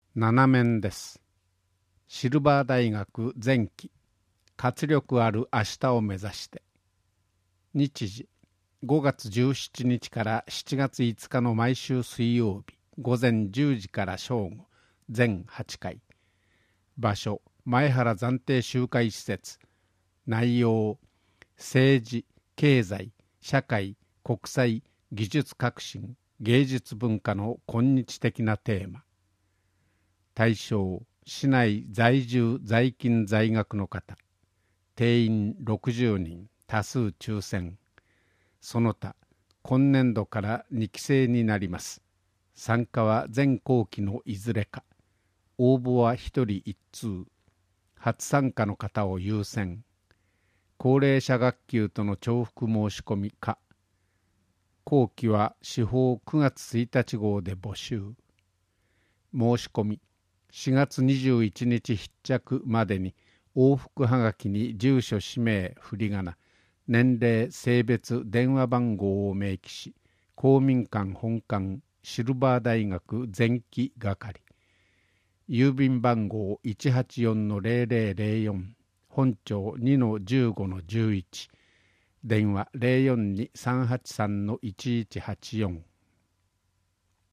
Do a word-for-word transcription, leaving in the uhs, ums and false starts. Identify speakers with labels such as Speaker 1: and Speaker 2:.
Speaker 1: なな面です。シルバー大学前期活力ある明日を目指して。日時ごがつじゅうしちにちからしちがついつかの毎週水曜日午前じゅうじから正午全はちかい。場所前原暫定集会施設。内容政治、経済、社会、国際、技術革新、芸術文化の今日的なテーマ。対象市内在住在勤在学の方。定員ろくじゅうにん、多数抽選。その他今年度からにきせいになります。参加は全校期のいずれか。応募はひとりいっつう。初参加の方を優先。高齢者学級との重複申し込みか。後期は司法くがつついたち号で募集。申し込みしがつにじゅういちにち必着までに往復はがきに住所氏名振り仮名年齢性別電話番号を明記し、公民館本館シルバー大学前期係郵便番号 いちはちよんのゼロゼロゼロよん 本庁 にのじゅうごのじゅういち電話 ゼロよんにさんはちさんのいちいちはちよん